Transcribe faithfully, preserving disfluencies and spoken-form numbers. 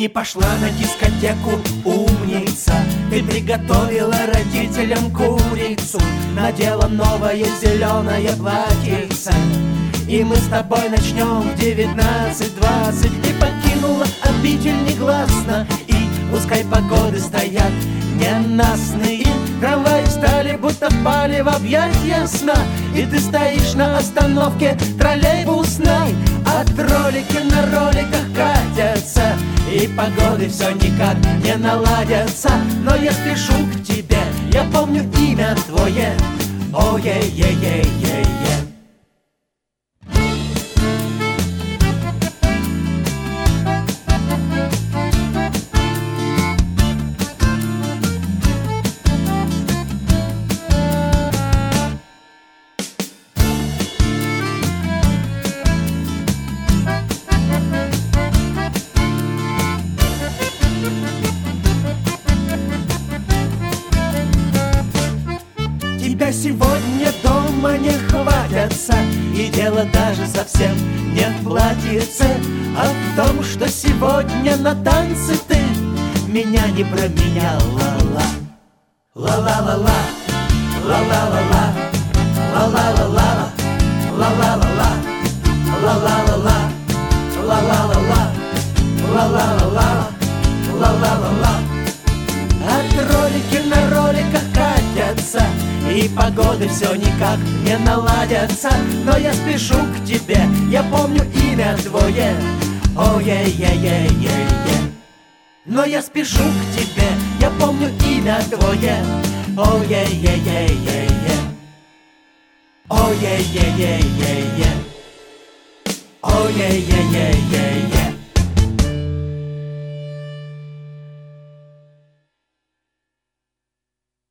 не пошла на дискотеку, умница. Ты приготовила родителям курицу, надела новое зеленое платьице. И мы с тобой начнем в девятнадцать двадцать. Ты покинула обитель негласно, и пускай погоды стоят ненастные, трамваи стали будто впали в объятья сна. И ты стоишь на остановке троллейбусной, а ролики на роликах катятся, и погоды все никак не наладятся. Но я спешу к тебе, я помню имя твое. Ой-ей-ей-ей-ей-ей. Тебя сегодня дома не хватятся, и дело даже совсем не в платьице, а в том, что сегодня на танцы ты меня не променяла. Ла-ла-ла-ла, ла-ла-ла-ла, ла-ла-ла-ла, ла-ла-ла-ла, ла-ла-ла-ла, ла-ла-ла-ла, ла-ла-ла-ла, ла-ла-ла-ла. От ролики на роликах катятся, и погоды все никак не наладятся. Но я спешу к тебе, я помню имя твое. Ой-ей-ей-ей-ей-ей. Но я спешу к тебе, я помню имя твое. Ой-ей-ей-ей-ей-ей. Ой-ей-ей-ей-ей-ей. Ой-ей-ей-ей.